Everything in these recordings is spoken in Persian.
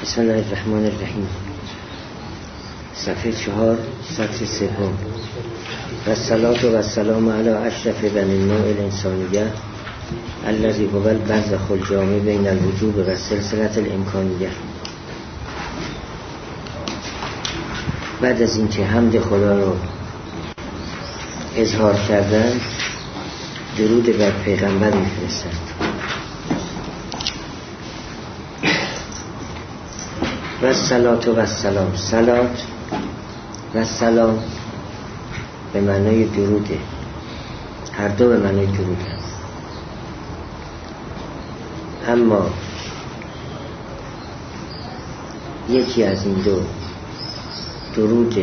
بسم الله الرحمن الرحیم. صفحه 4 سطر 3. و الصلاة و السلام علی اشرف بنی النوع الانسانیه الذی هو البرزخ الجامع بین الوجوب و سلسله الامکانیه. بعد از اینکه حمد خدا رو اظهار کردن، درود بر پیغمبر میفرستند. و الصلاة و السلام، صلات و سلام به معنای دروده، هر دو به معنای درود هست. اما یکی از این دو درود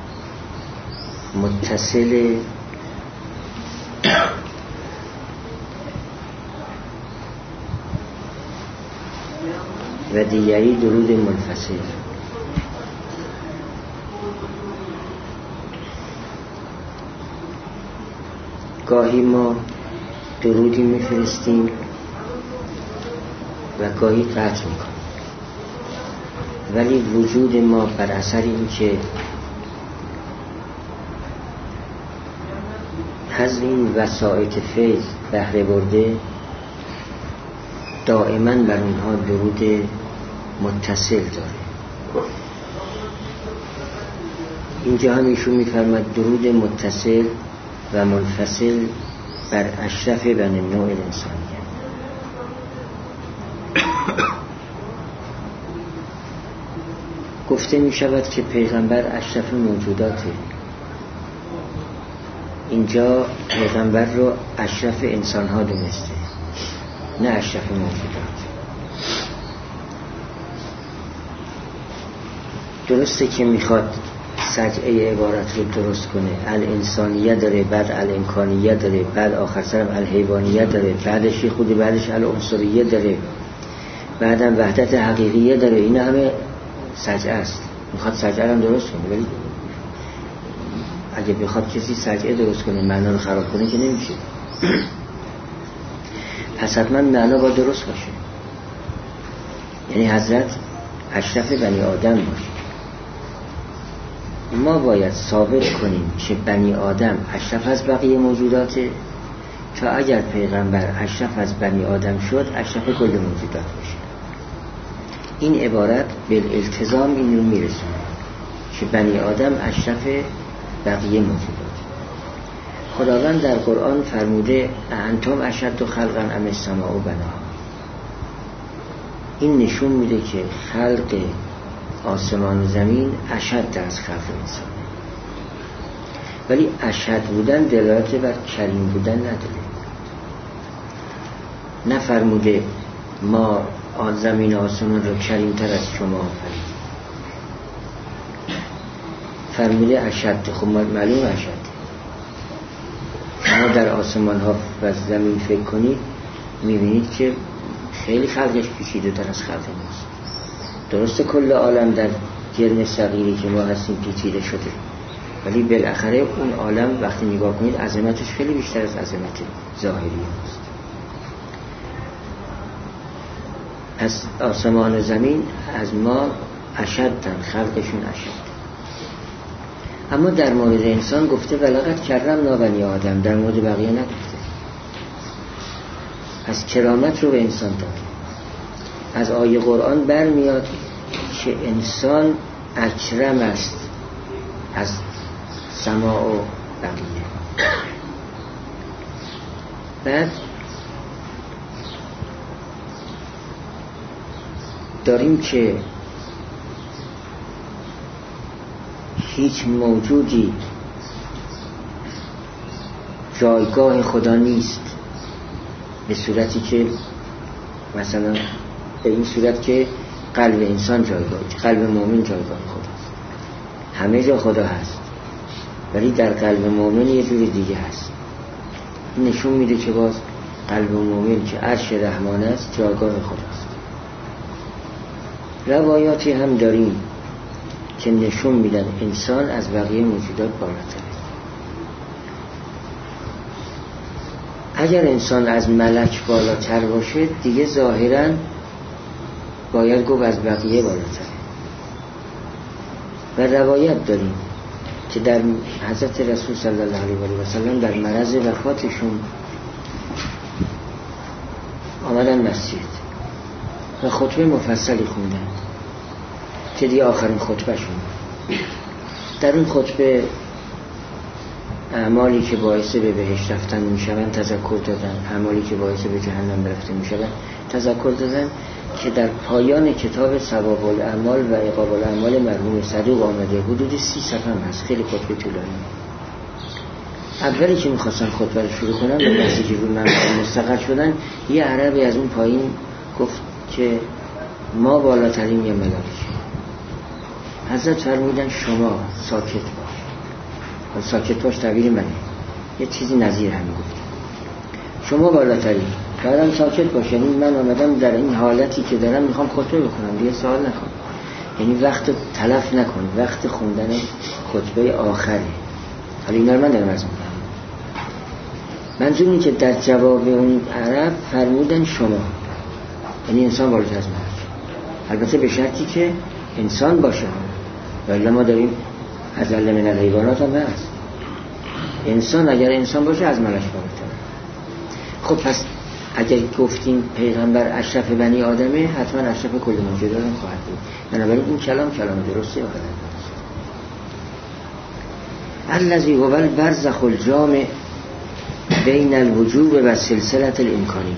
متصل و دیگری درود منفصل. گاهی ما درودی میفرستیم و گاهی قطع میکنیم، ولی وجود ما بر اثر این که از این وسائط فیض بهره برده، دائما بر اونها درود متصل داره. اینجا هم ایشون میفرماد درود متصل و منفصل بر اشرف بنی النوع الانسانیه. گفته می شود که پیغمبر اشرف موجوداته. اینجا پیغمبر رو اشرف انسان ها دونسته، نه اشرف موجودات. درسته که میخواد سجعه عبارت رو درست کنه، الانسانیه داره، بعد الامکانیه داره، بعد آخر سرم الحیوانیه داره، بعدش خود بعدش العنصریه داره، بعدم وحدت حقیقیه داره. این همه سجعه است. میخواد سجعه رو درست کنه، ولی اگه بخواد کسی سجعه درست کنه معنا رو خراب کنه که نمیشه. پس حتما معنا با درست باشه. یعنی حضرت اشرف بنی آدم باشه. ما باید ثابت کنیم که بنی آدم اشرف از بقیه موجوداته، تا اگر پیغمبر اشرف از بنی آدم شد، اشرف کل موجودات باشه. این عبارت بالالتزام این رو میرسونه که بنی آدم اشرف بقیه موجودات. خداوند در قرآن فرموده انتم اشد خلقا ام السماء بناها. این نشون میده که خلق آسمان و زمین اشد از خلق انسان، ولی اشد بودن دلالت بر کریم بودن نداره. نفرموده ما زمین آسمان رو کریم تر از شما آفریدیم. فرموده اشد. خب معلوم اشد. شما در آسمان ها و زمین فکر کنید، میبینید که خیلی خلقش پیچیده تر از خلق ماست. درسته کل عالم در جرم صغیری که ما هستیم پیچیده شده، ولی بالاخره اون عالم وقتی نگاه کنید عظمتش خیلی بیشتر از عظمت ظاهری است. پس آسمان و زمین از ما اشدن، خلقشون اشد. اما در مورد انسان گفته ولقد کرمنا بنی آدم، در مورد بقیه نگفته. از کرامت رو به انسان داد. از آیه قرآن برمیاد که انسان اکرم است از سماع و بقیه. بعد داریم که هیچ موجودی جایگاه خدا نیست، به صورتی که مثلا به این صورت که قلب انسان جایگاه، قلب مومن جایگاه خداست. همه جا خدا هست، ولی در قلب مومن یه جور دیگه هست. این نشون میده که باز قلب مومن که عرش رحمان است جایگاه خداست. روایاتی هم داریم که نشون میدن انسان از بقیه موجودات بالاتره. اگر انسان از ملک بالاتر باشه، دیگه ظاهراً باید گفت از بقیه بالاتر. و روایت داریم که در حضرت رسول صلی الله علیه و سلم در مرض وفاتشون آمدن مسجد و خطبه مفصلی خوندن که دیگه آخرین خطبه شون. در اون خطبه اعمالی که باعث به بهشت رفتن میشوند تذکر دادن، اعمالی که باعث به جهنم رفتن میشوند تذکر دادن که در پایان کتاب ثواب الاعمال و عقاب الاعمال مرحوم صدوق آمده. حدود 30 صفحه هست، خیلی خطبه طولانی. اولی که میخواستن خطبه رو شروع کنن به کسی که رو مستقر شدن، یه عربی از اون پایین گفت که ما بالاترین یه ملائکه. حضرت فرمودن شما ساکت باش. ساکت باش تعبیر منه، یه چیزی نظیر همین گفت. شما بالاترین، بعدم ساکت باش. یعنی من آمدم در این حالتی که دارم میخوام خطبه بکنم، دیگه سوال نکن. یعنی وقت تلف نکن، وقت خوندن خطبه آخره. حالا اینا رو من دارم از میکنم. منظور این که در جواب اون عرب فرمودن شما، یعنی انسان بالاتر از ملک، البته به شرطی که انسان باشه. ولی ما داریم از اعلی من الحیوانات هم هست. انسان اگر انسان باشه از ملک بالاتر. خب پس اگر گفتیم پیغمبر اشرف بنی آدمه، حتما اشرف کل موجودات هم خواهد بود. بنابراین این کلام درسته یا غلط؟ الذی هو البرزخ الجامع بین الوجوب و سلسله الامکانیه.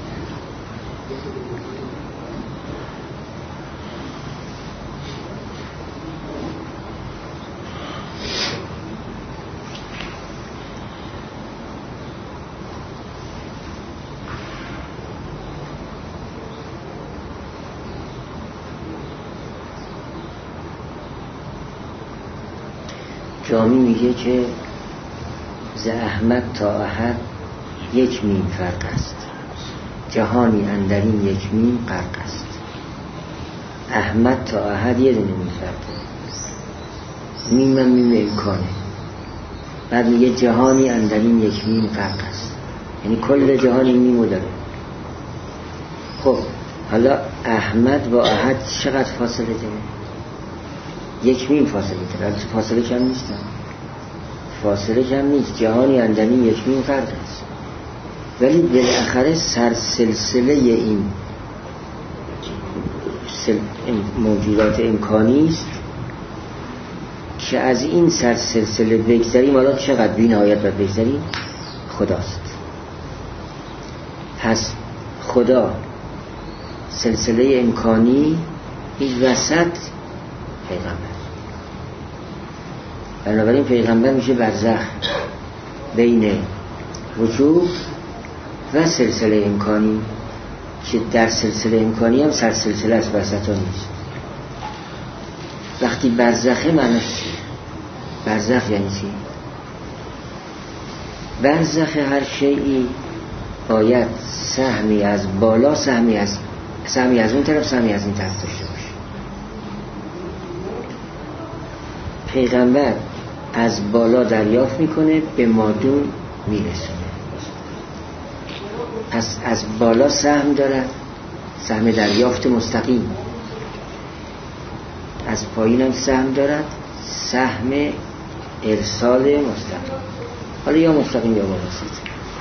جامی میگه که ز احمد تا احد یک میم فرق است، جهانی اندرین یک میم غرق است. احمد تا احد یه دونه میم فرقه، میم میم امکانه. بعد میگه جهانی اندرین یک میم غرق است، یعنی کل جهان این میمو داره. خب حالا احمد با احد چقدر فاصله داره؟ یک میم فاصله داره. فاصله کم نیست، فاصله کم نیست. جهانی اندرین یک میم فرق است، ولی بالاخره سرسلسله این موجودات امکانی است که از این سرسلسله بگذریم. حالا چقدر بی نهایت باید بگذریم؟ خداست. پس خدا سلسله امکانی، این وسط پیغمبر. بنابراین پیغمبر میشه برزخ بین وجود و سلسله امکانی، که در سلسله امکانی هم سرسلسله از وسط ها نیست. وقتی برزخه معنیش چیه؟ برزخ یعنی چی؟ برزخ هر شیئی باید سهمی از بالا، سهمی از اون طرف، سهمی از این طرف داشته باشه. پیغمبر از بالا دریافت میکنه، به مادون میرسونه. پس از بالا سهم دارد، سهم دریافت مستقیم. از پایین هم سهم دارد، سهم ارسال مستقیم. حالا یا مستقیم یا واسط.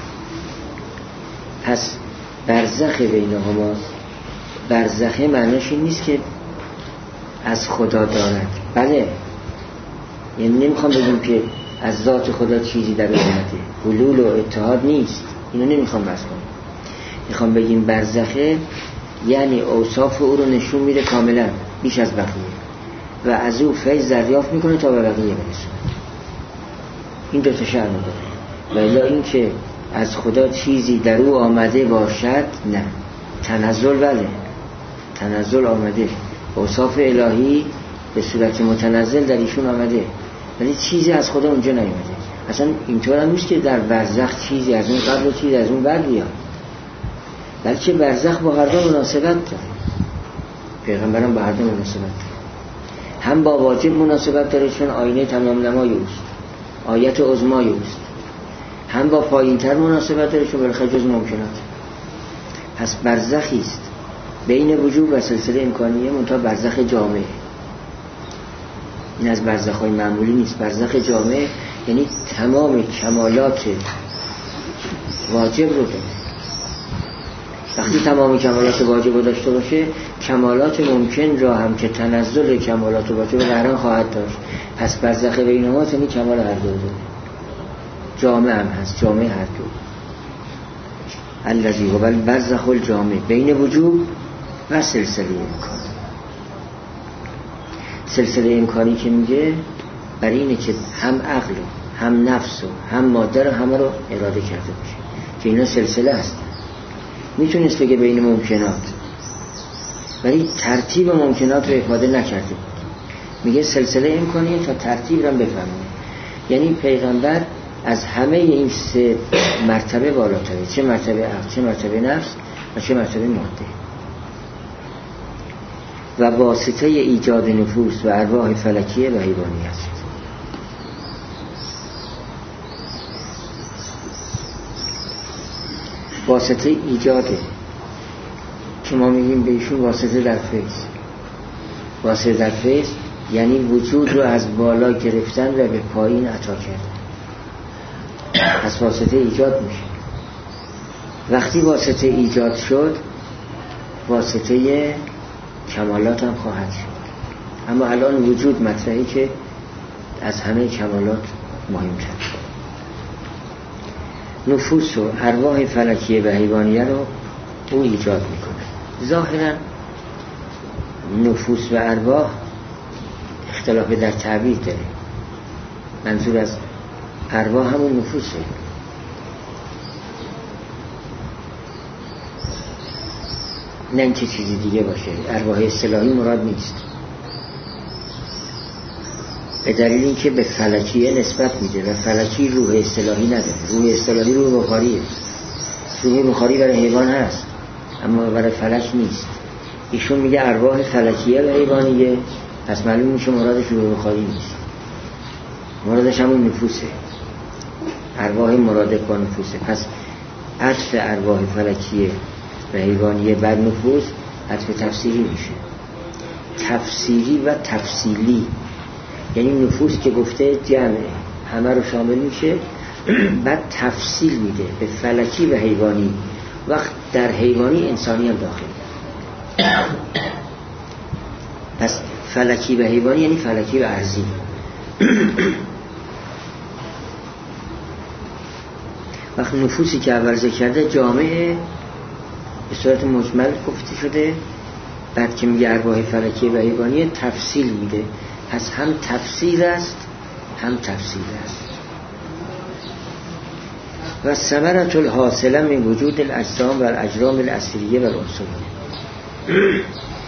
پس برزخ بینهما، برزخه معنیش این نیست که از خدا دارد. بله، یعنی نمیخوام بگیم که از ذات خدا چیزی در اومده، حلول و اتحاد نیست. اینو نمیخوام بحث کنم. میخوام بگیم برزخه یعنی اوصاف او رو نشون میده کاملا، بیش از بقیه، و از او فیض دریافت میکنه تا به بقیه برسونه. این دو تا شأن داره. ولی این که از خدا چیزی در او آمده باشد، نه. تنزل، بله، تنزل آمده، اوصاف الهی به صورت متنزل در ایشون آمده، ولی چیزی از خدا اونجا نیامده. اصلا اینطور هم نیست که در برزخ چیزی از اون قبل و چیزی از اون بعد بیاد، بلکه برزخ با هر دو مناسبت داره. پیغمبرم با هر دو مناسبت داره. هم با واجب مناسبت داره چون آینه تمام نمای اوست، آیت عظمای اوست. هم با پایین‌تر مناسبت داره چون بالاخره جز ممکنات. پس برزخی است بین وجود و سلسله امکانیه منتها برزخ جامعه. این از برزخ‌های معمولی نیست. برزخ جامعه یعنی تمام کمالات واجب رو داره. وقتی تمام کمالات واجب رو داشته باشه، کمالات ممکن را هم که تنزل کمالات واجب قرار خواهد داشت. پس برزخ بین ما یعنی کمال هر دو داره. جامعه هم هست، جامعه هر دو. الذی هو البرزخ الجامع بین وجود و سلسله امکان. سلسله امکانی که میگه برای اینه که هم عقل و هم نفس و هم ماده رو همه رو اراده کرده باشه که اینا سلسله هستن. میتونست بگه بین ممکنات، ولی ترتیب ممکنات رو افاده نکرده بود. میگه سلسله امکانی تا ترتیب رو بفهمونه. یعنی پیغمبر از همه این سه مرتبه بالاتره، چه مرتبه عقل، چه مرتبه نفس و چه مرتبه ماده. و واسطه ایجاد نفوس و ارواح فلکیه و حیوانی است. واسطه ایجاده که ما میگیم بهشون واسطه در فیض. واسطه در فیض یعنی وجود رو از بالا گرفتن و به پایین عطا کردن. از واسطه ایجاد میشه. وقتی واسطه ایجاد شد، واسطه کمالات هم خواهد شد. اما الان وجود مطرحی که از همه کمالات مهمتر. نفوس و ارواح فلکیه و حیوانیه رو او ایجاد میکنه. ظاهرا نفوس و ارواح اختلاف در تعبیر داره. منظور از ارواح همون نفوسه. نه اینکه چیزی دیگه باشه. ارواح اصطلاحی مراد نیست، به دلیل اینکه به فلکیه نسبت میده و فلکی روح اصطلاحی نداره. روح اصطلاحی روح بخاریه. روح بخاری برای حیوان هست اما برای فلک نیست. ایشون میگه ارواح فلکیه و حیوانیه، پس معلوم میشه مرادش روح بخاری نیست، مرادش همون نفوسه. ارواح مراد با نفوسه. پس عطف ارواح فلکیه و حیوانیه بر نفوس عطف تفسیری میشه. تفسیری و تفصیلی یعنی نفوس که گفته جمعه همه رو شامل میشه، بعد تفصیل میده به فلکی و حیوانی. وقت در حیوانی انسانی هم داخل. پس فلکی و حیوانی یعنی فلکی و ارضی. وقت نفوسی که اول ذکر کرده جامعه به صورت مجمل گفته شده، بعد که میگه ارواح فلکی و حیوانی تفصیل میده. پس هم تفسیر است هم تفصیل است. و ثمرة الحاصله من وجود الاجسام و الاجرام الاصلیه و العنصریه.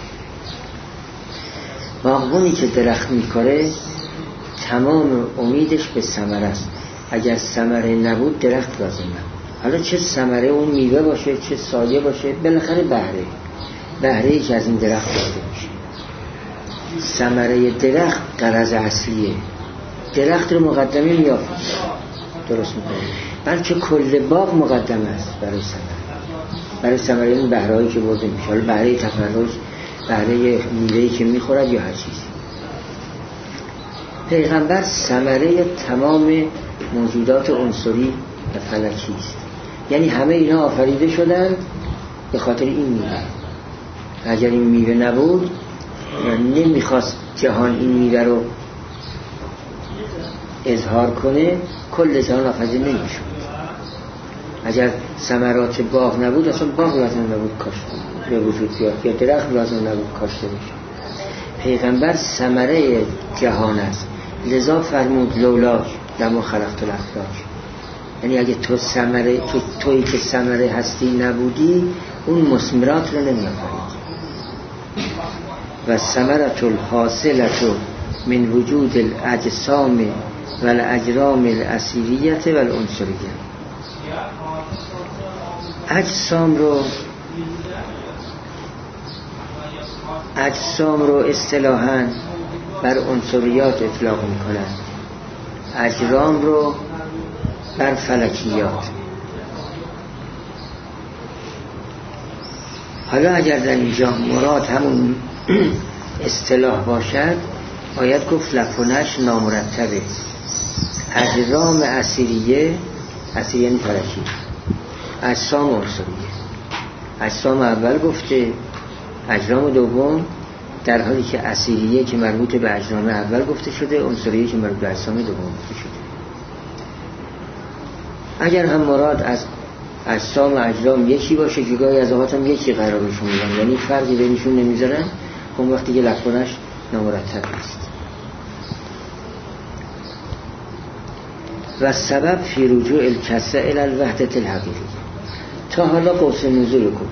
باغبونی که درخت میکاره تمام امیدش به ثمره است. اگر ثمره نبود درخت لازم نبود. حالا چه ثمره اون میوه باشه چه سایه باشه، بالاخره بهره‌ای که از این درخت داده میشه. ثمره درخت غرض اصلیه. درخت رو مقدمه میافت درست میکنه، بلکه کل باغ مقدمه است برای ثمره. برای ثمره این بهره‌ای که برده میشه، حالا بهره تفرج، بهره میوه‌ای که میخورد یا هر چیزی. پیغمبر ثمره تمام موجودات عنصری و فلکی است. یعنی همه اینا آفریده شدند به خاطر این میوه. اگر این میوه نبود نمیخواست جهان این میوه رو اظهار کنه، کل جهان آفریده نمیشد. اگر ثمرات باغ نبود اصلا باغ لازم نبود کاشت به وجود بیاد، یا درخت لازم نبود کاشته بشه. پیغمبر ثمره جهان است. لذا فرمود لولاک لما خلقت الافلاک. یعنی اگه تو ثمره تویی که ثمره هستی نبودی، اون مثمرات رو نمی‌آفرید. و ثمرة الحاصلة من وجود الاجسام و الاجرام الاصلیه و العنصریه. اجسام رو اصطلاحاً بر عنصریات اطلاق میکنند، اجرام رو بر فلکیات. حالا اگر در اینجا مراد همون اصطلاح باشد باید گفت لفونش نامرتبه. اجرام اسیریه یعنی فلکی، اجسام عنصریه. اجسام اول گفته، اجرام دوم، در حالی که اسیریه که مربوط به اجرام اول گفته شده، عنصریه که مربوط به اجسام دوم گفته شده. اگر هم مراد از اجسام و اجرام یکی باشه که گاهی از اوقات هم یکی قرارشون میدن، یعنی فرقی بینشون نمیذارن، اون وقتی که لفظش نامرتب است. و سبب فی رجوع الکسه الی الوحدة الحقیقی. تا حالا قوس نزول گفت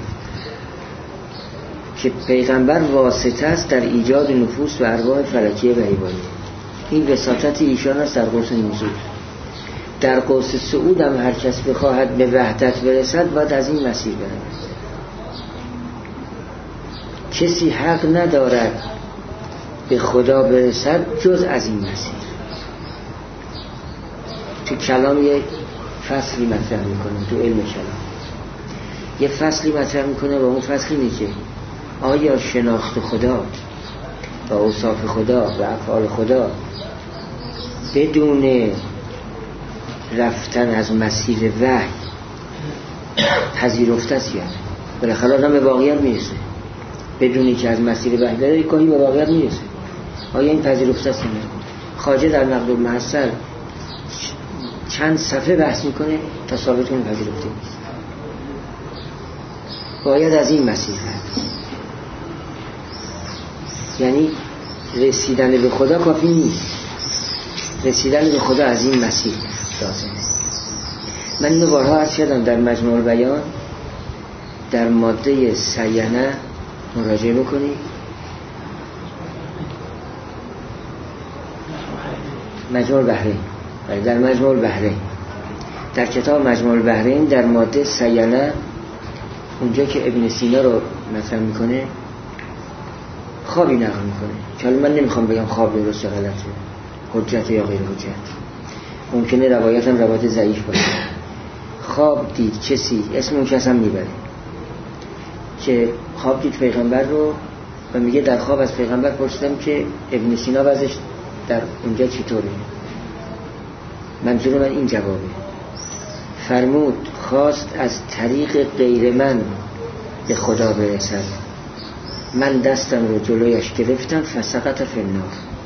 که پیغمبر واسطه است در ایجاد نفوس و ارواح فلکیه و حیوانی. این وساطت ایشان است در قوس نزول. در قوس صعود هم هر کس بخواهد به وحدت برسد باید از این مسیر برود. کسی حق ندارد به خدا برسد جز از این مسیر. تو کلام یک فصلی مطرح میکنه، تو علم کلام یه فصلی مطرح میکنه و اون فصلی اینه که آیا شناخت خدا و اوصاف خدا و افعال خدا بدون رفتن از مسیر وحی پذیرفته است یا نه؟ بالاخره آدم به واقعیت میرسه بدونی که از مسیر وحی بره، گاهی به واقعیت میرسه. آیا این پذیرفته است یا نه؟ خواجه در نقد المحصل چند صفحه بحث میکنه تا ثابت کنه پذیرفته نیست. باید از این مسیر رفت. یعنی رسیدن به خدا کافی نیست، رسیدن به خدا از این مسیر لازمه. من اینو بارها عرض کردم در مجموع البیان در ماده سینه مراجعه بکنید. مجموع البحرین، در مجموع البحرین، در کتاب مجموع البحرین در ماده سینه اونجا که ابن سینا رو مطرح میکنه خوابی نقل میکنه که حالا من نمیخوام بگم خواب درست یا غلطه، حجت یا غیر حجت، ممکنه روایت هم روایت ضعیف باشه. خواب دید کسی، اسم اون کس هم میبره که خواب دید پیغمبر رو و میگه در خواب از پیغمبر پرسیدم که ابن سینا وضعش در اونجا چطوره. منظور من این جوابه. فرمود خواست از طریق غیر من به خدا برسد، من دستم رو جلویش گرفتم فسقط فی النار.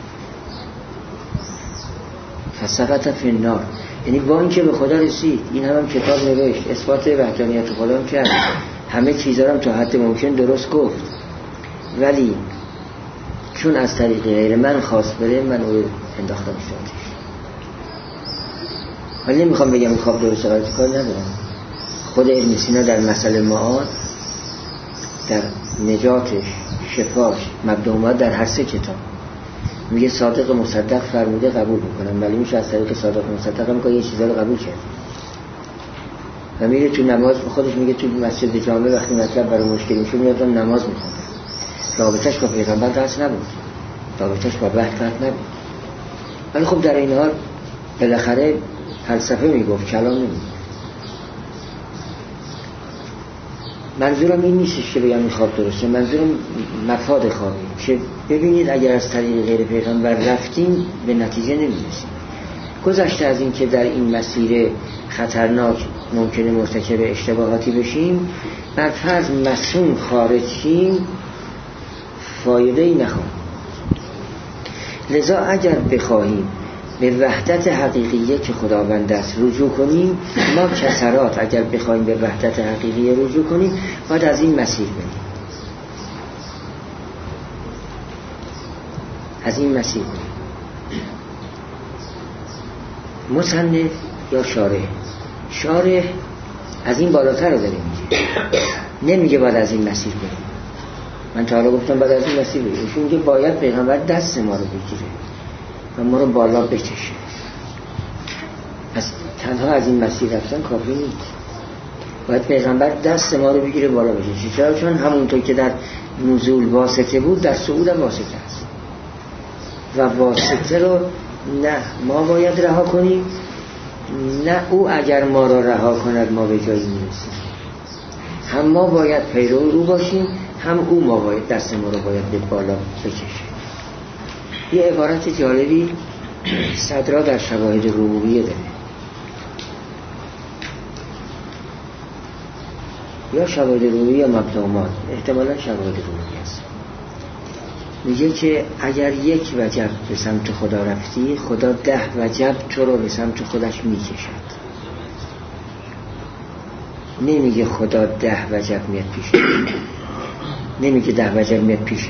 فسقط فی النار یعنی با اینکه به خدا رسید، این هم کتاب نوشت، اثبات وحدانیت خدا هم کرد، همه چیزا هم تا حد ممکن درست گفت، ولی چون از طریق غیر من خواست بره من او انداختم شدش. ولی نمیخوام بگم این خواب درست غلط کار ندارم. خود ابن سینا در مسئله معاد، در نجاتش، شفاش، مبدومات در هر سه کتاب میگه صادق مصدق فرموده قبول میکنم، ولی میشه از طریق صادق مصدق هم که یه چیزا رو قبول کرد. و میره تو نماز خودش میگه تو مسجد جامع وقتی مطلب برای مشکل میشه میادم نماز میخونه. رابطش با پیغمبر قطع نبود، رابطش با وحی قطع نبود، ولی خب در این حال بالاخره فلسفه میگفت، کلام نمیگفت. منظورم این نیستش که بگم این خواب درسته، منظورم مفاد خوابی که ببینید اگر از طریق غیر پیغمبر رفتیم به نتیجه نمیرسیم. گذشته از این که در این مسیر خطرناک ممکنه مرتکب اشتباهاتی بشیم، بر فرض مسون خارج شیم فایده‌ای نخواهیم. لذا اگر بخواهیم به وحدت حقیقیه که خداوند است رجوع کنیم، ما کسرات اگر بخوایم به وحدت حقیقیه رجوع کنیم باید از این مسیر بریم، از این مسیر بریم. مصنف یا شارح از این بالاتر رو داره میگه، نمیگه باید از این مسیر بریم. من تا حالا گفتم باید از این مسیر بریم، ایشون میگه باید پیغمبر دست ما رو بگیره و ما رو بالا بکشه. پس تنها از این مسیر رفتن کافی نیست، باید پیغمبر دست ما رو بگیره بالا بکشه. چرا؟ چون همونطور که در نزول واسطه بود در صعود هم واسطه است و واسطه رو نه ما باید رها کنیم، نه او اگر ما رو رها کند ما به جایی میرسیم. هم ما باید پیرو او باشیم، هم او ما باید دست ما رو باید به بالا بکشه. یه عبارت جالبی صدرا در شواهد ربوبیه داره، یا شواهد ربوبیه یا مبدومات، احتمالا شواهد ربوبیه است. میگه که اگر یک وجب به سمت خدا رفتی، خدا 10 وجب تو رو به سمت خودش میکشد. نمیگه خدا 10 وجب میاد پیش تو، نمیگه 10 وجب میاد پیش تو،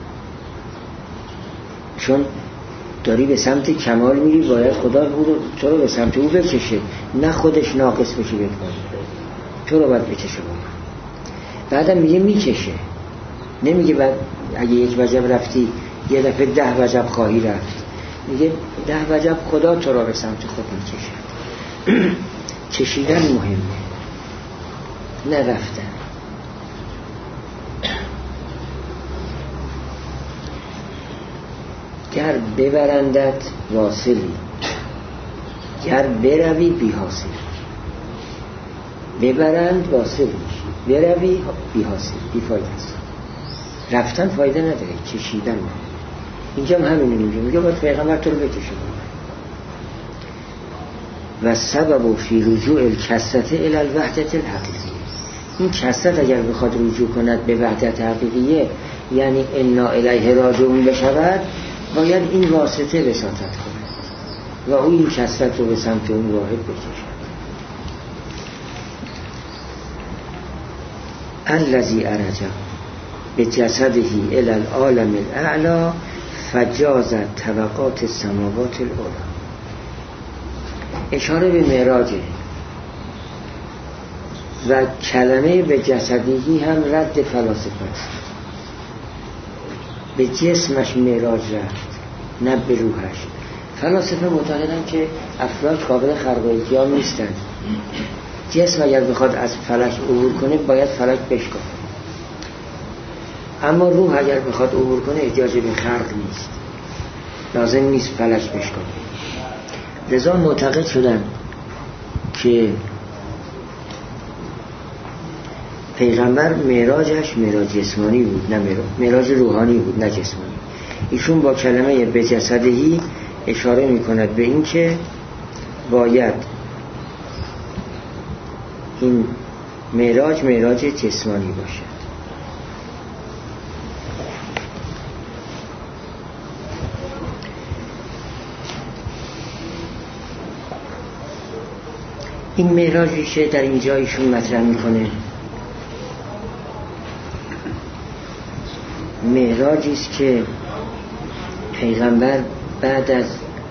چون داری به سمت کمال میری، باید خدا تو رو به سمت او بکشه، نه خودش ناقص بشی بکنه، تو رو باید بکشه. بعدم میگه میکشه، نمیگه بعد اگه یک وجب رفتی یه دفعه 10 وجب خواهی رفت. میگه 10 وجب خدا تو را به سمت خود میکشد. کشیدن مهمه، نه رفتن. گر ببرندت واصلی، گر بروی بی حاصل. ببرند واصل میشی، بروی بی حاصل، بی فایده است. رفتن فایده نداره، کشیدن ما. اینجا هم همینو میگه باید پیغمبر تو رو بکشه. و سبب فی رجوع الکسرت الی الوحدت الحقیقیه. این کسرت اگر بخواد رجوع کند به وحدت حقیقیه، یعنی انا الیه راجعون بشود، باید این واسطه وساطت کند و او این کسرت رو به سمت اون واحد بکشد. الذی ارجع بجسده الی العالم الاعلی فجاز طبقات السماوات العلی. اشاره به معراجه و کلمه به جسدهی هم رد فلاسفه است. به جسمش معراج رفت، نه به روحش. فلاسفه معتقدن که افلاک قابل خرق و التیام نیستن. جسم اگر بخواد از فلک عبور کنه باید فلک بشکافه، اما روح اگر بخواد عبور کنه احتیاج به خرق نیست، لازم نیست فلک بشکافه. لذا معتقد شدن که پیغمبر معراجش معراج جسمانی بود، نه معراج روحانی بود، نه جسمانی. ایشون با کلمه به جسدهی اشاره میکند به این که باید این معراج جسمانی باشد. این معراجی که در اینجا ایشون مطرح میکنه، معراجی است که پیغمبر بعد از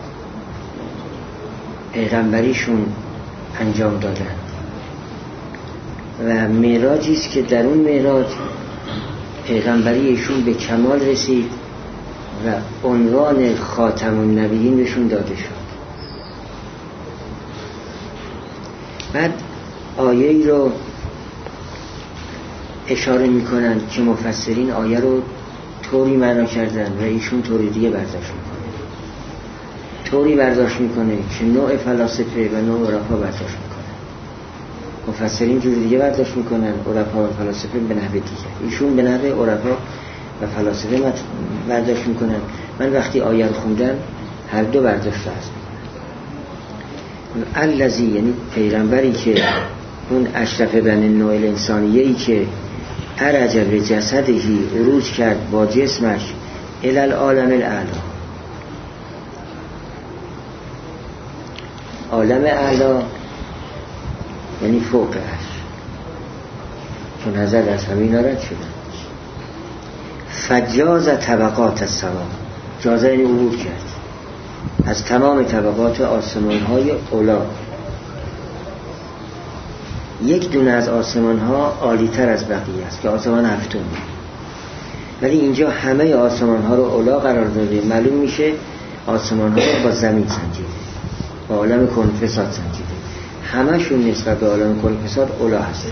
پیغمبریشون انجام دادن و معراجی است که در اون معراج پیغمبری ایشون به کمال رسید و عنوان خاتم النبیین بهشون داده شد. بعد آیه‌ای رو اشاره میکنن که مفسرین آیه رو طوری معنا کردن و ایشون طوری دیگه برداشت میکنه. طوری برداشت میکنه که نوع فلاسفه و نوع عرفا برداشت میکنن. مفسرین جور دیگه برداشت میکنن، عرفا و فلاسفه به نحو دیگه. ایشون به نحو عرفا و فلاسفه برداشت میکنن. من وقتی آیه رو خوندم هر دو برداشت هست. الذی یعنی پیغمبری که اون اشرف بنی نوع انسانیه‌ای که ارج به جسدهی عروج کرد با جسمش الی العالم الاعلی. عالم اعلی یعنی فوق عرش، چون نظر از همین رد شدن. فجاز طبقات السما، جازه یعنی عبور کرد از تمام طبقات آسمان های اولا. یک دونه از آسمان ها عالی تر از بقیه است که آسمان هفتم، ولی اینجا همه آسمان ها رو اولا قرار داده. معلوم میشه آسمان ها رو با زمین سنجیده، با عالم کون فساد سنجیده. همشون نسبت به عالم کون فساد اولا هستن.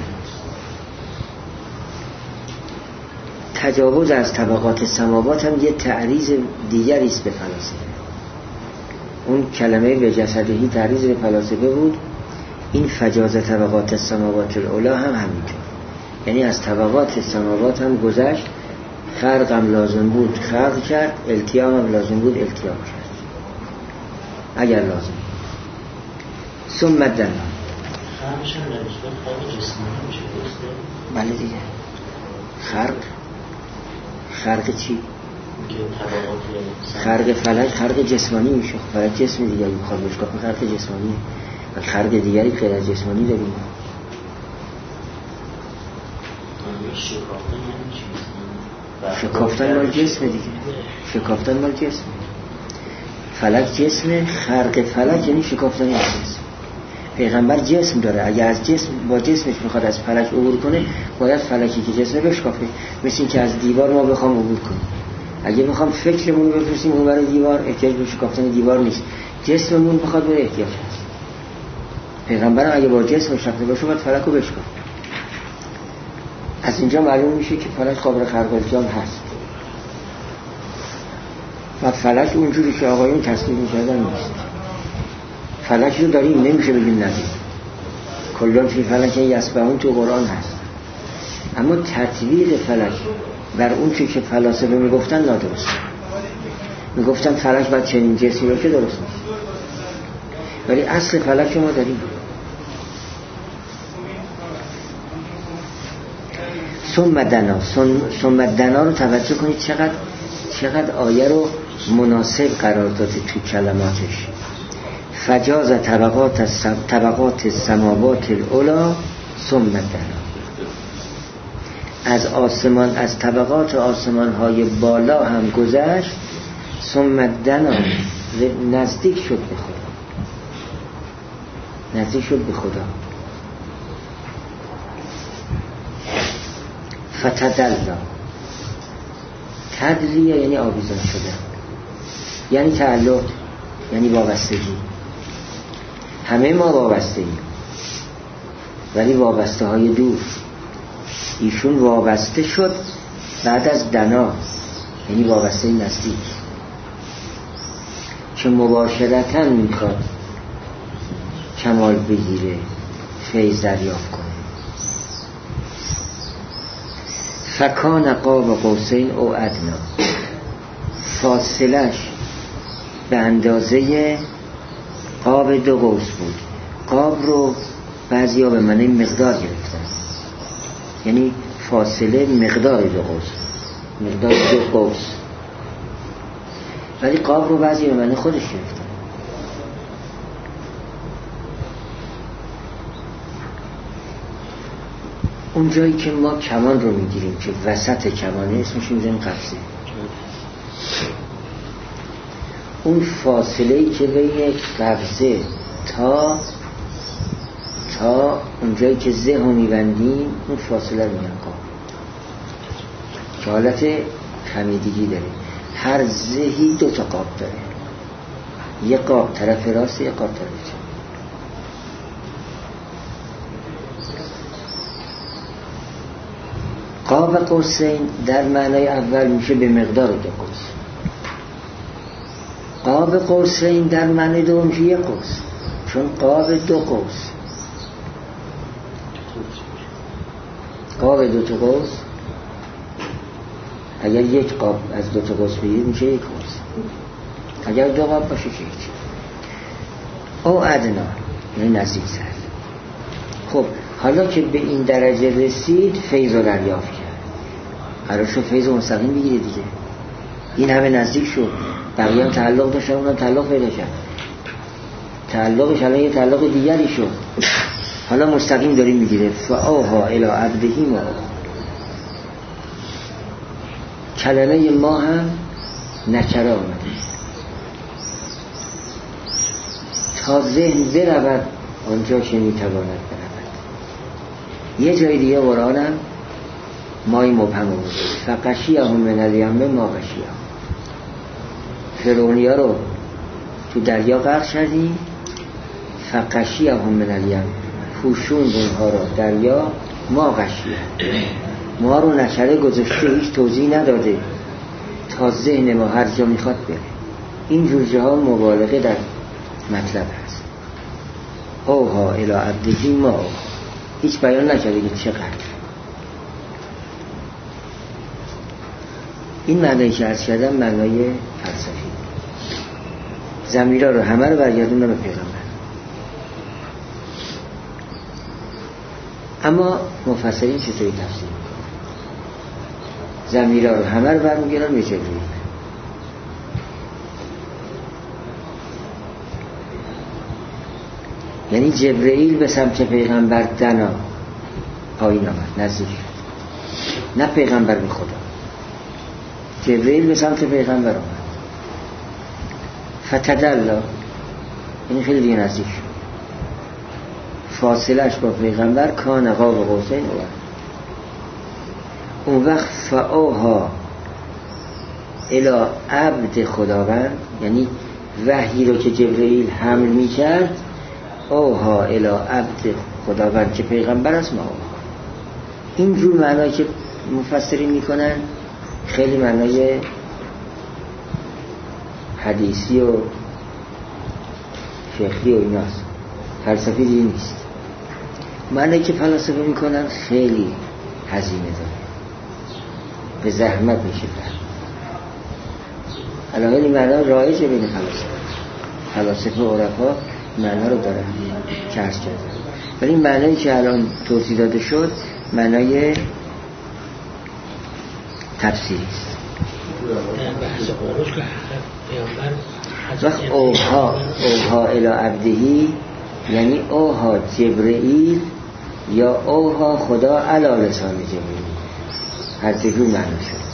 تجاوز از طبقات سماوات هم یه تعریض دیگری است به فلاسفه. اون کلمه به جسدهی تعریض به فلاسفه بود، این فجاز طبقات السماوات العلا هم همینطور. یعنی از طبقات سماوات هم گذشت، خلق هم لازم بود خلق کرد، التیام هم لازم بود التیام کرد اگر لازم. ثم دنا خلقش هم نمیشه، خلق جسمانی میشه درسته؟ بله دیگه. خلق چی؟ خلق فلک خلق جسمانی میشه. فلک جسم دیگری بخواد بشکافه خلق جسمانیه، و خلق دیگری غیر از جسمانی داریم. شکافتن مال جسم دیگه، شکافتن مال جسم. فلک جسم، خلق فلک یعنی شکافتن جسم. پیغمبر جسم داره، اگر از جسم با جسمش میخواد از فلک عبور کنه باید فلکی که جسمه بشکافه. مثل این که از دیوار ما بخوام عبور کنیم، اگه بخوام فکرمون رو بفرستیم اون برای دیوار، احتیاج به شکافتن دیوار نیست، جسممون بخواد بره احتیاج هست. پیغمبر اگه با جسمش رفته باشه باید فلک رو بشکافه. از اینجا معلوم میشه که فلک قابل خلق التیام هست. و فلک اونجوری که آقایون تصدیق می‌کردن نیست. فلک رو داریم، نمیشه بگیم نداریم. کلان فی فلک یسبحون تو قرآن هست، اما تطبیق فلک بر اون چی که فلاسفه میگفتن نادرست. میگفتن فلک باید چنین جسمی باشه، درست نیست. ولی اصل فلک ما داریم. ثم دنا رو توجه کنید چقدر آیه رو مناسب قرار داده تو کلماتش. فجاز طبقات السماوات العلی ثم دنا، از آسمان، از طبقات آسمان های بالا هم گذشت. ثم دنا نزدیک شد به خدا، نزدیک شد به خدا. فتدلا، تدلیه یعنی آویزان شده، یعنی تعلق، یعنی وابستگی. همه ما وابسته ایم، ولی وابسته های دور. ایشون وابسته شد بعد از دنا، یعنی وابسته نزدیک، که مباشرتاً میخواد کمال بگیره، فیض دریافت کنه. فکان قاب قوسین او ادنا، فاصلش به اندازه قاب 2 قوس بود. قاب رو بعضیا به معنی مقدار گرفتن، یعنی فاصله مقدار 2 قوس، مقدار 2 قوس. ولی قاب رو بعضی به معنی خودش گرفتن. اون جایی که ما کمان رو میگیریم که وسط کمانه، اسمش میذاریم قفزه. اون فاصله‌ای که بین قفزه تا اون جایی که زه رو میبندیم، اون فاصله رو میگن قاب، که حالت خمیدگی داره. هر زهی 2 تا قاب داره، یه قاب طرف راست، یه قاب طرف چپ. قاب قوسین در معنای اول میشه به مقدار 2 قوس. قاب قوسین در معنای دوم میشه 1 قوس، چون قاب 2 قوس. قاب 2 تا قوس، اگر 1 قاب از 2 تا قوس بگیرید میشه 1 قوس، اگر 2 قاب باشه چه هیچ. او ادنا یعنی نزدیک تر. خب حالا که به این درجه رسید، فیض رو دریافت کرد. قرار شد فیض رو مستقیم بگیره دیگه. این همه نزدیک شد، بقیه هم تعلق داشتن، اونم تعلق پیدا کرد. تعلقش الان یه تعلق دیگری شد، حالا مستقیم داریم میگیره. فآها الی عبدهی ما، کلمه ما هم نکره آمده تا ذهن برود آنجا که میتواند برود. یه جای دیگه قرآن هم مای مبهم بود. فغشیهم من الیم ما غشیهم، فرعونیا رو تو دریا غرق کردیم. فغشیهم من الیم، پوشوند اونها رو دریا. ما غشیهم، ما رو نکره گذاشته، هیچ توضیح نداده تا ذهن ما هر جا میخواد بره. این جوجه ها مبالغه در مطلب هست. اوها الی عبدهی ما، هیچ بیان نکرده که چقدر. این معنایی که عرض کردم معنای فلسفی. ضمیرها رو همه رو برگردوندن به پیغمبر. اما مفسرین چطوری تفسیر میکنن؟ ضمیرها رو همه رو برمیگردن به جبرئیل. یعنی جبرئیل به سمت پیغمبر دنا پایین آمد، نزدیک شد، نه پیغمبر به خدا. جبرئیل به سمت پیغمبر آمد، فتدلا، این خیلی دیگه نزدیک شد. فاصلش با پیغمبر کان قاب قوسین. اون وقت فاوها الی عبد خداوند، یعنی وحی رو که جبرئیل حمل میکرد، اوها الی عبد خداوند که پیغمبر است. ما این جور معنایی که مفسرین میکنن خیلی معنای حدیثی و فقهی و ایناست، فلسفی دیگه نیست. معنایی که فلسفه میکنن خیلی هزینه داره، به زحمت میشه فهم. الان این معنا رایجه بین فلاسفه و عرفا معنا رو دارن که عرض کردن، ولی این معنایی که الان توضیح داده شد معنای تفسیری است. وقت اوها الی عبدهی یعنی اوها جبرئیل یا اوها خدا علی لسان جبرئیل، هر جور معنا شد.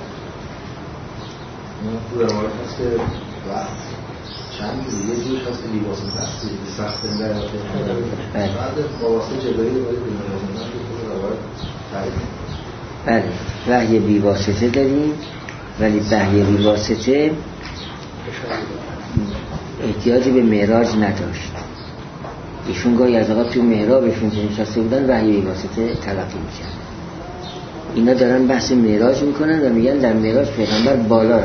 چند جور، یه جورش هست که لیباس تفسیری سخت در بعد واسه جبرئیل باید بله وحی بی واسطه داریم، ولی وحی بی واسطه احتیاجی به معراج نداشت. ایشون گاهی از اوقات تو محرابشون که نشسته بودن وحی بی واسطه تلقی میکرد. اینا دارن بحث معراج میکنن و میگن در معراج پیغمبر بالا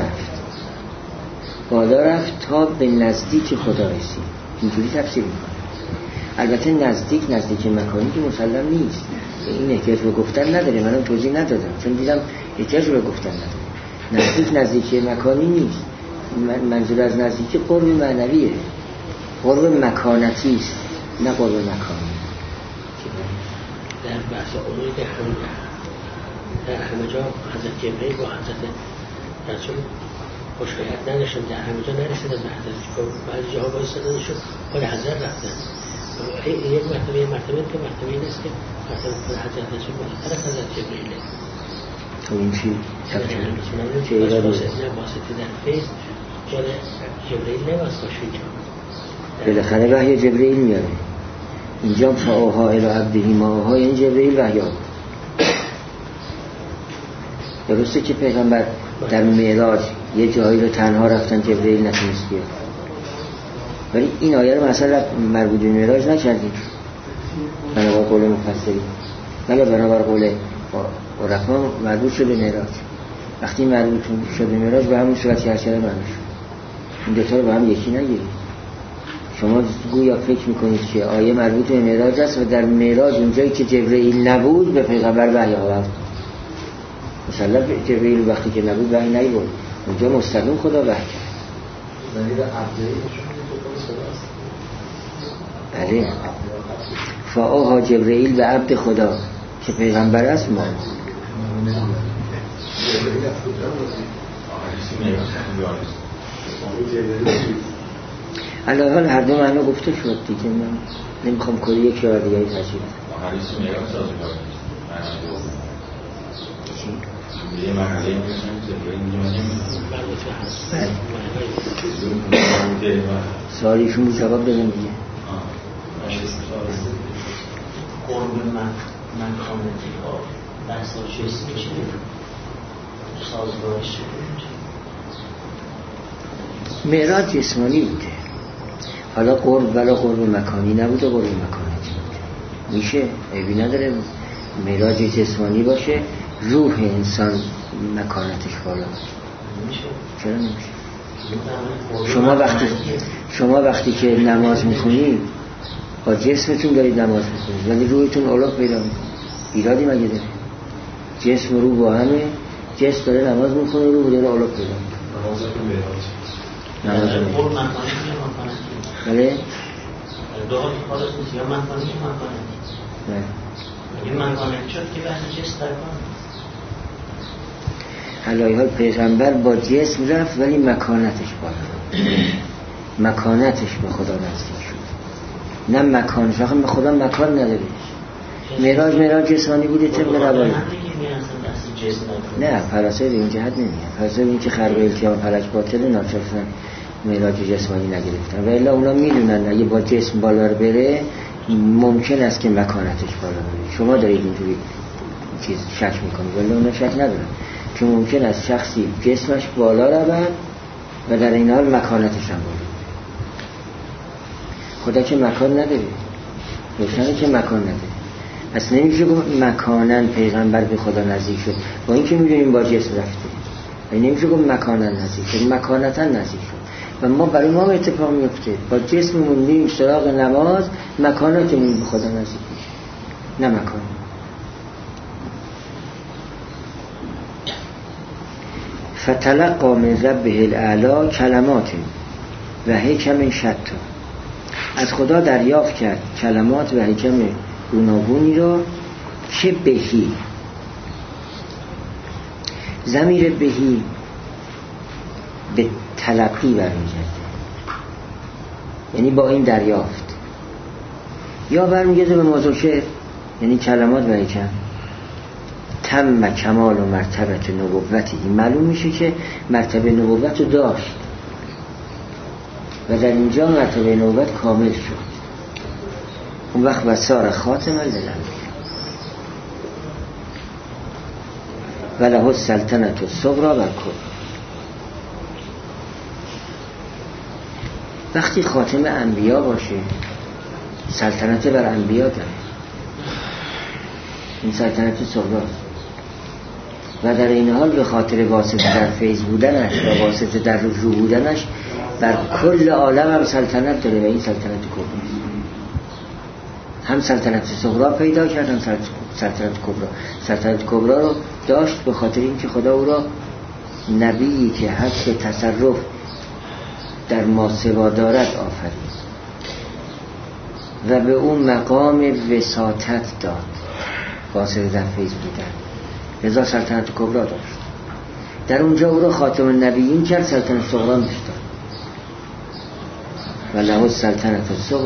رفت تا به نزدیک خدا رسید. اینجوری تفسیر میکنن. البته نزدیک مکانی که مسلم نیست، این احتیاج به گفتن نداره. منم توضیح ندادم چون دیدم احتیاج به گفتن نداره. نزدیک مکانی نیست. منظور از نزدیک قرب معنویه، قرب مکانتی است، نه قرب مکانی. در بحث علوی در همه جا حضرت جبرئیل با حضرت رسول مشکلات نداشتن، در همه جا نرسیدن به حضرت. بعضی جاها باید سدن شد ولی حضرت رفتن. یک مرتبه که مرتبه این است که مرتبه حضرت رسول بالاتر از حضرت جبرئیله. تو این چی؟ چه ایرادی؟ واسطه در فیض جال جبرئیل نباید باشید. بالاخره وحی جبرئیل میاره. اینجا فاوها الی عبدهی ما اوها، یعنی جبرئیل وحی آورد. درسته که پیغمبر در معراج یه جایی رو تنها رفتن، جبرئیل نتونست بیاد، ولی این آیه رو مثلا مربوط به معراج نکردیم بنابر قول مفسرین، ولی بنابر قول عرفا مربوط شد به معراج. وقتی مربوط شد به معراج به همون صورت که هر شده مربوط شد. این دوتا رو با هم یکی نگیرید. شما گویا فکر میکنید که آیه مربوط به معراج است و در معراج اونجایی که جبرئیل نبود به پیغمبر وحی آورد. مثلا جبرئیل وقتی که نبود وحی نیورد، اونجا مستقیم خدا وحی کرد. بله فاوها جبرئیل به عبد خدا که پیغمبر است. ما الان هر دو معنا گفته شد دیگه، من نمیخوام کلی یک یا دیگه ترجیح یه مرحله این سوالیشون بود جواب بدن دیگه. قرب مکانتی ها بحثا جسمی چه سازگارش معراج جسمانی بوده، حالا قرب ولی قرب مکانی نبوده، قرب مکانتی بوده. میشه عیبی نداره معراج جسمانی باشه، روح انسان مکانتش بالا باشه. چرا نمیشه؟ شما وقتی که نماز میخونید با جسمتون دارید نماز میخونید ولی روحتون اولاق پیدا میکنید. ایرادی مگه داره؟ جسم و روح با همه جسم داره نماز میخونه، روح داره آلا پیدا نماز میخونه. بله؟ دو حال خالص نیست، یا منفانی یا منفانی نیست. اگه منفانی شد که بحث جسم در کار علایه ها پیغمبر با جسم رفت ولی مکانتش بالا، مکانتش به خدا نزدیک شد، نه مکانش. آخه به خدا مکان نداره. معراج جسمانی بوده طبق روایی. نه فراسه به این جهت نمیاد. فراسه به این که خرق التیام فلک باطله ناچارشن معراج جسمانی نگرفتن و الا اونا میدونن اگه با جسم بالا بره ممکن است که مکانتش بالا بره. شما دارید اینجوری چیز شک میکنید ولی اونا شک ندارن که ممکن است شخصی جسمش بالا رود و در این حال مکانتش هم بالا. خدا که مکان نداره، روشنه که مکان نداره. پس نمیشه گفت مکانن پیغمبر به خدا نزدیک شد با اینکه میدونیم با جسم رفته، ولی نمیشه گفت مکانن نزدیک شد، مکانتن نزدیک شد. و ما برای ما اتفاق میفته با جسممون میریم سراغ نماز، مکاناتمون به خدا نزدیک میشه، نه مکان. فتلقى من ربه الاعلی کلمات و حکم شتا. از خدا دریافت کرد کلمات و حکم گوناگونی را که بهی، ضمیر بهی به تلقی برمیگرده، یعنی با این دریافت، یا برمیگرده به موضوع شعر، یعنی کلمات و حکم. تم کمال و مرتبت نبوتی، معلوم میشه که مرتبه نبوت رو داشت و در اینجا مرتبه نبوت کامل شد. اون وقت وسار خاتم للانبیا و له السلطنة الصغری و الکبری. وقتی خاتم انبیا باشه سلطنت بر انبیا داره، این سلطنت صغراست و در این حال به خاطر واسطه در فیض بودنش و واسطه در رجوع بودنش بر کل عالم هم سلطنت داره و این سلطنت کبری. هم سلطنت صغرا پیدا کرد هم سلطنت کبرا. سلطنت کبرا رو داشت به خاطر اینکه خدا او را نبیی که حق تصرف در ماسوا دارد آفرید و به اون مقام وساطت داد واسطه در فیض بودن، لذا سلطنت کبرا داشت. در اونجا او را خاتم النبیین کرد، سلطنت صغرا نشد و له السلطنة الصغری.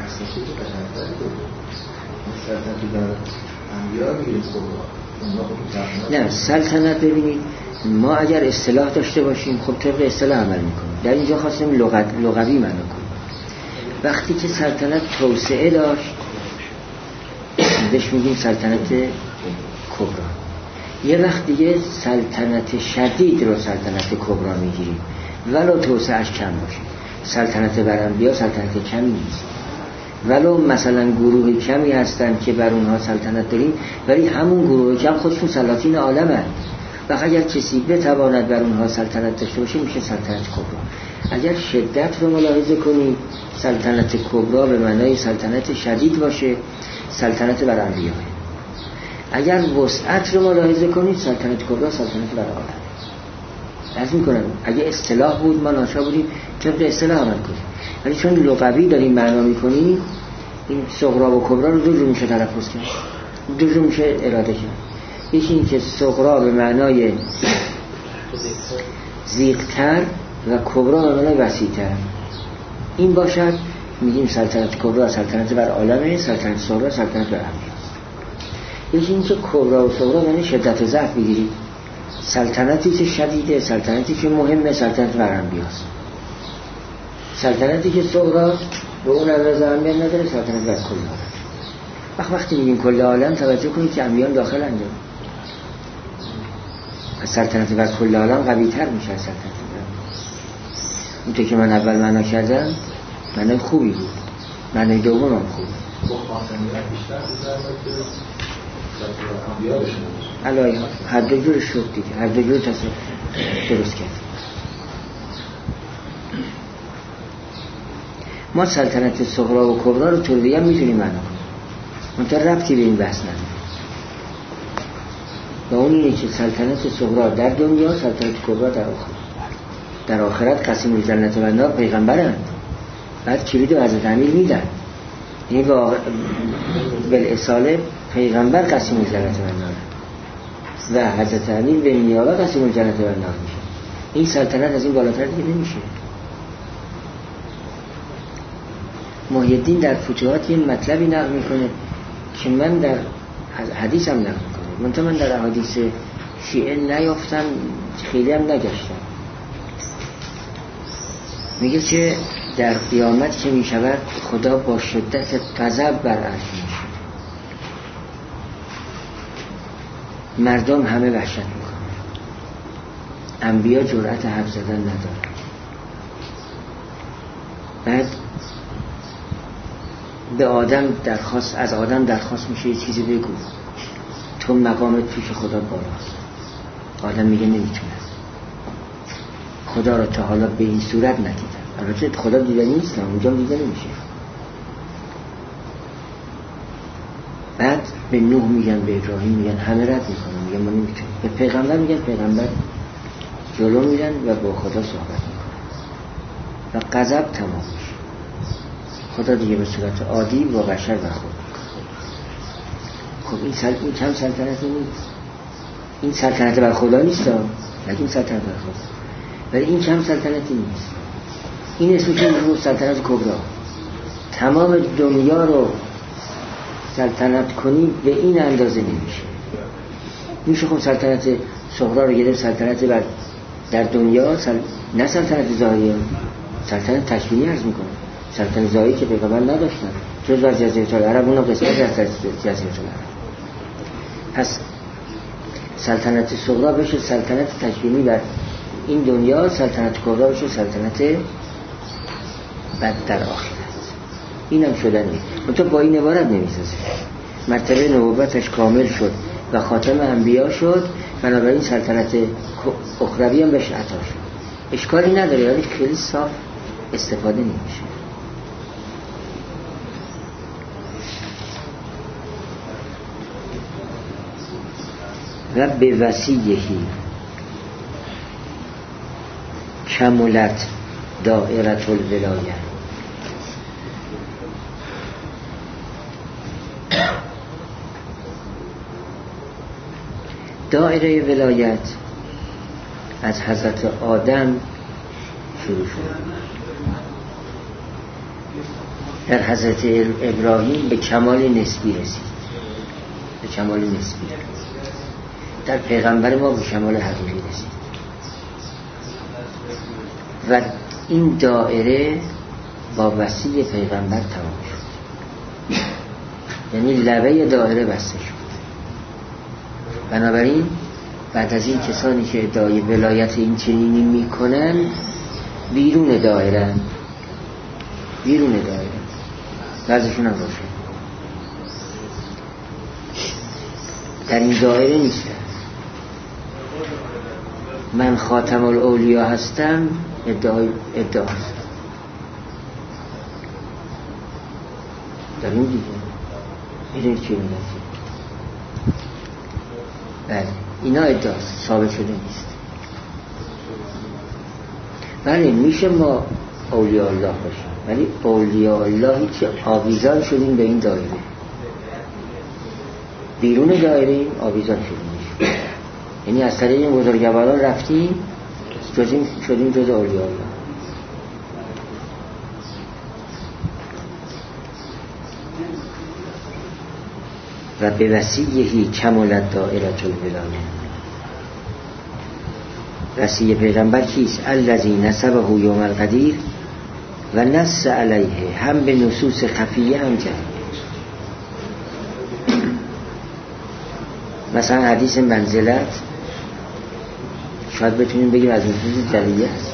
نه سلطنت ببینید ما اگر اصطلاح داشته باشیم خب طبق اصطلاح عمل میکنیم. در اینجا خواستیم لغوی معنی کنیم. وقتی که سلطنت توسعه داشت بهش میگیم سلطنت کبرا. یه وقت دیگه سلطنت شدید رو سلطنت کبرا میگیریم ولو توسعهش کم باشه. سلطنت بر انبیا سلطنت کمی نیست، ولو مثلا گروه کمی هستن که بر اونها سلطنت داریم ولی همون گروه کم خودشون سلاطین عالم هست و اگر کسی بتواند بر اونها سلطنت داشته باشه میشه سلطنت کبرا. اگر شدت رو ملاحظه کنید سلطنت کبرا به معنای سلطنت شدید باشه سلطنت بر انبیا. اگر وسعت رو ملاحظه کنید سلطنت کبرا سلطنت بر عالم. لازم میکنم اگه اصطلاح بود ما ناچار بودیم طبق اصطلاح عمل کنیم، ولی چون لغوی داریم معنا میکنیم این صغرا و کبرا رو دو جور میشه تلفظ کرد، دو جور میشه اراده کرد. یکی این که صغرا به معنای ضیق‌تر و کبرا به معنای وسیع‌تر این باشد میگیم سلطنت کبرا سلطنت بر عالمه، سلطنت صغرا سلطنت بر انبیا. یکی این که کبرا و صغرا یعنی شدت و ضعف بگیرید، سلطنتی که شدیده سلطنتی که مهمه سلطنت بر انبیاست، سلطنتی که صغرا به اون اندازه اهمیت نداره سلطنت بر کل عالم. وقتی میگیم کل عالم توجه کنید که انبیان داخل انجام سلطنت بر کل عالم قوی تر میشه سلطنت بر اون که من اول معنا کردم معنای خوبی بود، معنای دوم هم خوب علایه هر دو جور شد دیگه، هر دو جور درست کرد. ما سلطنت صغرا و کبرا رو طوری هم میتونیم معنا کنیم، منتها ربطی به این بحث نداره. و اون اینه که سلطنت صغری در دنیا، سلطنت کبری در آخرت. در آخرت قسیم الجنت و النار پیغمبرند، بعد کلید رو حضرت امیر میدن، این بالاصاله پیغمبر قسیم الجنت و النار و حضرت امیر به نیابه قسیم الجنت و النار میشه. این سلطنت از این بالاتر دیگه نمیشه. محی الدین در فتوحات یه مطلبی نقل میکنه که من در حدیث هم نقل میکنه، منتها من در احادیث شیعه نیافتم، خیلی هم نگشتم. میگه که در قیامت که میشود خدا با شدت غضب بر عرش میشه، مردم همه وحشت میکنن، انبیا جرأت حرف زدن ندارن. بعد به آدم درخواست، از آدم درخواست میشه یه چیزی بگو، تو مقامت پیش خدا بالاست. آدم میگه نمیتونم، خدا را تا حالا به این صورت ندیدم. البته خدا دیده نیست، اونجا دیده نمیشه. بعد به نوح میگن، به ابراهیم میگن، همه رد میکنن، میگن ما نمیتونیم. به پیغمبر میگن، پیغمبر جلو میرن و با خدا صحبت میکنن و غضب تمام میشه. خدا دیگه به صورت عادی با بشر برخورد میکنه. خب این کم سلطنتی نیست، این سلطنت بر خدا نیست، لیکن سلطنت بر خدا، ولی این کم سلطنتی نیست. این اسمش سلطنت کبری. تمام دنیا رو سلطنت کنی به این اندازه نمیشه. میشه خب سلطنت صغری رو گرفت، سلطنت بر در دنیا، نه سلطنت ظاهری، سلطنت تکوینی عرض میکنه، سلطنت ظاهری که پیغمبر نداشتن، جز بر جزیره العرب، اونم قسمت از جزیره العرب. پس سلطنت صغری بشه سلطنت تکوینی بر این دنیا، سلطنت کبری بشه سلطنت بعد در آخرت. اینم شدن نیست. منطقه با این عبارت نمیسازه. مرتبه نبوتش کامل شد و خاتم انبیا شد، بنابراین سلطنت اخروی هم بهش عطا شد. اشکالی نداره، ولی خیلی صاف استفاده نمیشه. و به وصیهی کملت دائرة الولایه. دائره ولایت از حضرت آدم شروع شد، در حضرت ابراهیم به کمال نسبی رسید، به کمال نسبی، در پیغمبر ما به کمال حقیقی رسید و این دائره با وصی پیغمبر تمام شد، یعنی لبه دائره بسته شد. بنابراین بعد از این کسانی که ادعای ولایت این چنینی میکنن بیرون دائره، بیرون دائره بعضشون هم روشن در این دائره نیستن. من خاتم الاولیا هستم ادعا هست در این دیگه میدونید چی میگه؟ بله اینا ادعاست، ثابت شده نیست. بله میشه ما اولیاء الله باشیم، ولی اولیاء الله که آویزان شدیم به این دایره، بیرون دایره این آویزان شدیم، یعنی از طریق این بزرگواران رفتیم شدیم جز اولیاء الله. و به وصیهی کملت دائرة الولایه. وصی پیغمبر کیست؟ الذی نسبه یوم القدیر و نص علیه، هم به نصوص خفیه هم جلی. مثلا حدیث منزلت شاید بتونیم بگیم از نصوص جلیه است.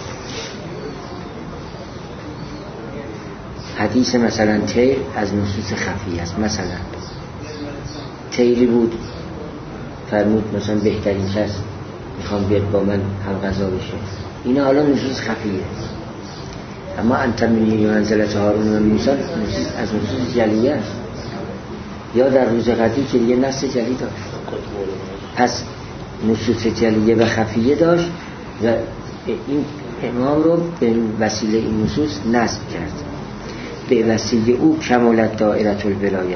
حدیث مثلا تیر از نصوص خفیه است. مثلا تیری بود فرمود مثلا بهترین کس میخوام بیاد با من هم غذا بشه، اینا حالا نصوص خفیه. اما انت منی منزلت هارون و موسی از نصوص جلیه است، یا در روز قدیر که دیگه نص جلی داشت. پس نصوص جلیه و خفیه داشت و این امام رو به وسیله این نصوص نصب کرد. به وسیله او کمالت دائره الولایه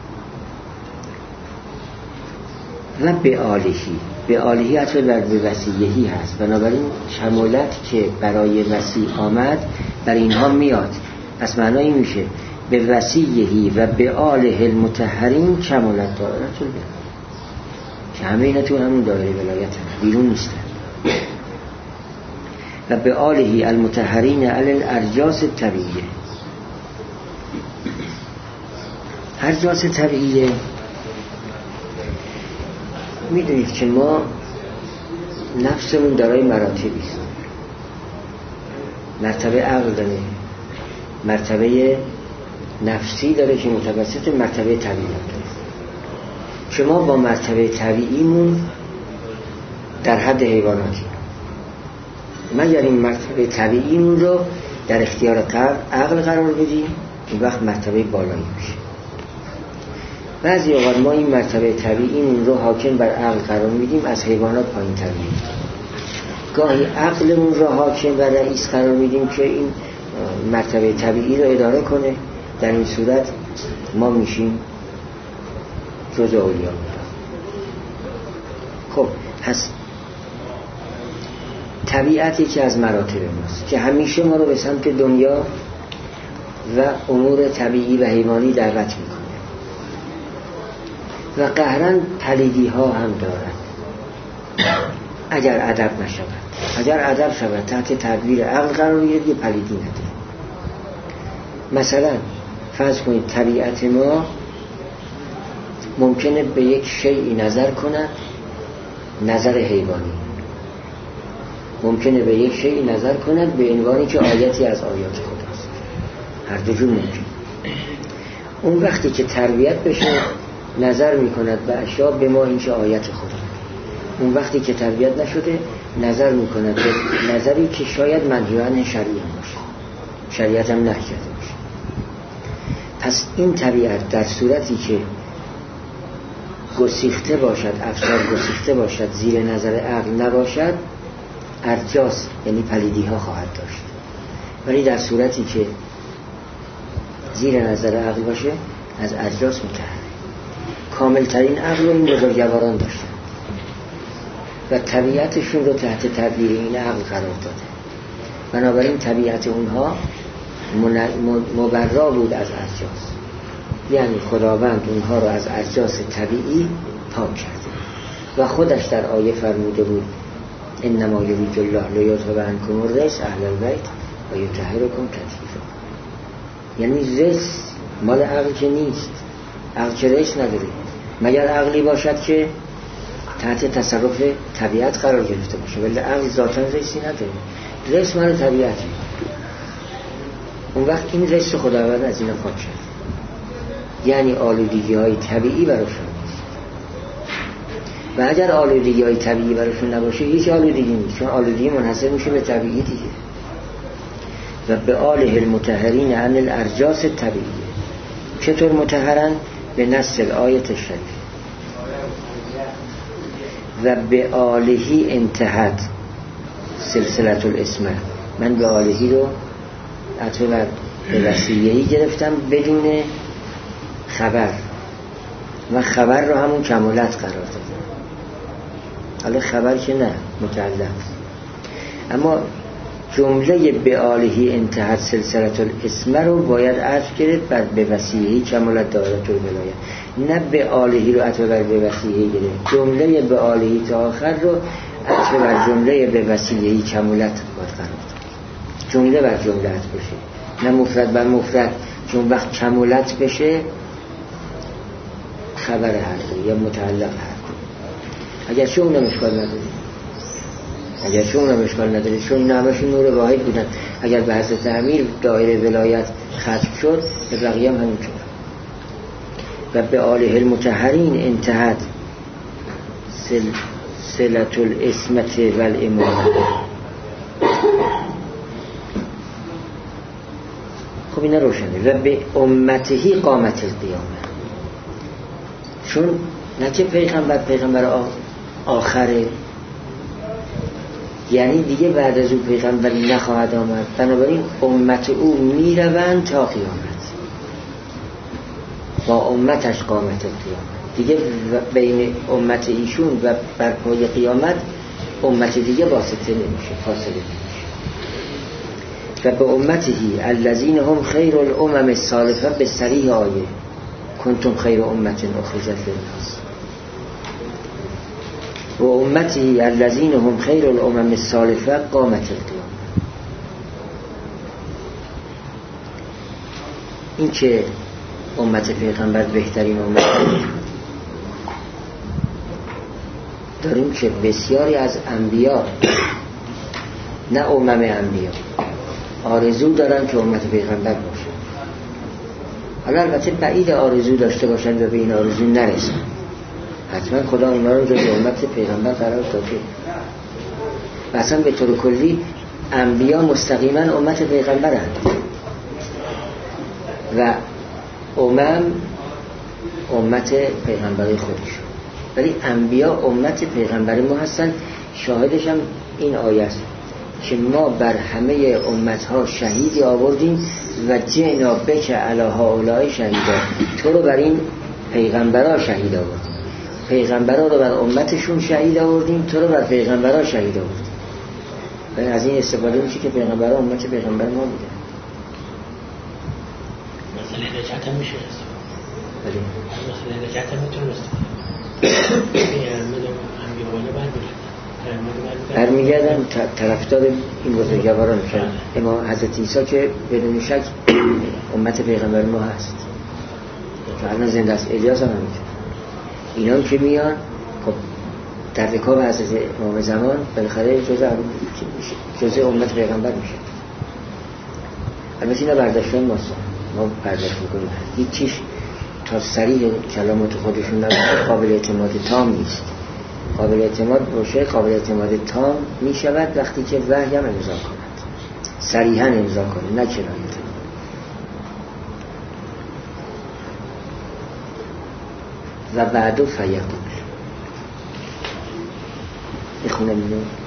و به آلهی حتی بر به وسیلهی هست. بنابراین کمالت که برای وسیع آمد بر اینها میاد. پس معنایی میشه به وسیلهی و به آله المطهرین کمالت دائره الولایه، که همه اینا تو همون دایره ولایت هم بیرون نیستن. و به آلهی المطهرین علی الارجاس الطبیعیه. ارجاس طبیعیه میدونید که ما نفسمون دارای مراتبی است. مرتبه عقل داره، مرتبه نفسی داره که متوسط مرتبه طبیعی داره. شما با مرتبه طبیعیمون در حد حیواناتی، مگر این مرتبه طبیعیمون رو در اختیار عقل قرار بدیم، این وقت مرتبه بالایی میشه. بعضی اوقات ما این مرتبه طبیعیمون رو حاکم بر عقل قرار میدیم، از حیوانات پایین تر میدیم. گاهی عقلمون رو حاکم بر رئیس قرار میدیم که این مرتبه طبیعی رو اداره کنه. در این صورت ما میشیم جز اولیا. خب پس طبیعت یکی از مراتب ماست که همیشه ما رو به سمت دنیا و امور طبیعی و حیوانی دعوت میکنه و قهرن پلیدی ها هم دارد اگر ادب نشود. اگر ادب شود تحت تدبیر عقل قرار گیرد، یه پلیدی نداره. مثلا فرض کنید طبیعت ما ممکنه به یک شیئی نظر کند، نظر حیوانی ممکنه به یک شیئی نظر کند به عنوانی که آیتی از آیات خداست. هر دو جور ممکن. اون وقتی که تربیت بشه نظر میکند به اشیاء به ما این که آیت خدا. اون وقتی که تربیت نشده نظر میکند به نظری که شاید منهی عنه شرعی باشه، شریعت هم نهی کرده باشه. پس این طبیعت در صورتی که گسیخته باشد، افسار گسیخته باشد، زیر نظر عقل نباشد، ارجاس یعنی پلیدی ها خواهد داشت. ولی در صورتی که زیر نظر عقل باشه از ارجاس متحرر. کاملترین عقل این بزرگواران داشتن و طبیعتشون رو تحت تدبیر این عقل قرار داده. بنابراین طبیعت اونها مبرا بود از ارجاس، یعنی خداوند اونها رو از ارجاس طبیعی پاک کرده و خودش در آیه فرموده بود انما یرید الله لیذهب عنکم الرجس اهل البیت و یطهرکم تطهیرا. یعنی رجس مال عقل که نیست، عقل که رجس نداره مگر عقلی باشد که تحت تصرف طبیعت قرار گرفته باشه، ولی عقل ذاتاً رجسی نداره. رجس مال طبیعته. اون وقت این رجس خداوند از اینا پاک شد، یعنی آلودگی های طبیعی براشون نیست. و اگر آلودگی های طبیعی براشون نباشه هیچ آلودگی نیست، چون آلودگی منحصر میشه به طبیعی دیگه. و به آله المطهرین عن الارجاس طبیعی. چطور مطهرن؟ به نص آیت شریف و به آلهی انتهت سلسلة الاسمه. من به آلهی رو عطف بر به وسیلهی گرفتم بدون خبر و خبر رو همون کمالت قرار دادم. حالا خبر که نه متعلق، اما جمله به آلهی انتهت سلسلة الاسمه رو باید عطف گرفت بر به وسیلهی کمالت دائره الولایه، نه به آلهی رو عطف بر به وسیلهی گرفت. جمله به آلهی تا آخر رو عطف بر جمله به وسیلهی کمالت باید قرار داد. جمله بر جمله عطف بشه، نه مفرد بر مفرد. چون وقت کمالت بشه خبر هر دو یا متعلق هر دو. اگر چون اونم اشکال نداره، چون نامشون نور واحد بودن. اگر به حضرت امیر دایره ولایت ختم شد به بقیه هم همین شد. و به آله المطهرین انتهت سلسلة الاسمت والامامه. خب اینا روشنه. و به امتهی قامت القیامه. چون نه که پیغمبر آخره، یعنی دیگه بعد از او پیغمبری نخواهد آمد، بنابراین امت او میروند تا قیامت، با امتش قامت قیامت، دیگه بین امت ایشون و برپای قیامت امت دیگه واسطه نمیشه، فاصله نمیشه. و به امتهی الذین هم خیر الامم السالفه به صریح آیه کنتم خیر امت اخرجت للناس و امتی الذین هم خیر الامم السالفه قامت القیامه. این که امت پیغمبر بهترین امت داریم که بسیاری از انبیا، نه امم انبیا، آرزو دارن که امت پیغمبر باشه. حالا البته بعید آرزو داشته باشن و به این آرزو نرسن، حتما خدا اونا رو جز امت پیغمبر قرار داده. اصلا به طور کلی انبیا مستقیما امت پیغمبرند و امت پیغمبری خودشون، ولی انبیا امت پیغمبر ما هستن. شاهدش هم این آیه است که ما بر همه امتها شهیدی آوردیم و جئنا بک علی هؤلاء شهیدا، تو رو بر این پیغمبرها شهید آوردیم، پیغمبرها رو بر امتشون شهید آوردیم، تو رو بر پیغمبرها شهید آوردیم. و از این استفاده میشه که پیغمبرها امت پیغمبر ما بودن. مثلا رجعت هم میشه بله، مثلا رجعت هم میتونه برمیگردن طرفدار این بزرگواران میشن. اما حضرت عیسی که بدون شک امت پیغمبر ما هست، الان زنده است. الیاس هم همینطور. اینا که میان خب در رکاب حضرت امام زمان بالاخره جزء امت پیغمبر میشه. البته اینا برداشتن ماست، ما برداشت میکنیم. هیچ چیز تا صریح کلامات خودشون قابل اعتماد تام نیست. قابل اعتماد باشه، قابل اعتماد تام می شود وقتی که وحی هم امضا کند، صریحا امضا کنه، نه کنایت. و بعدو فیقول بخونم اینو.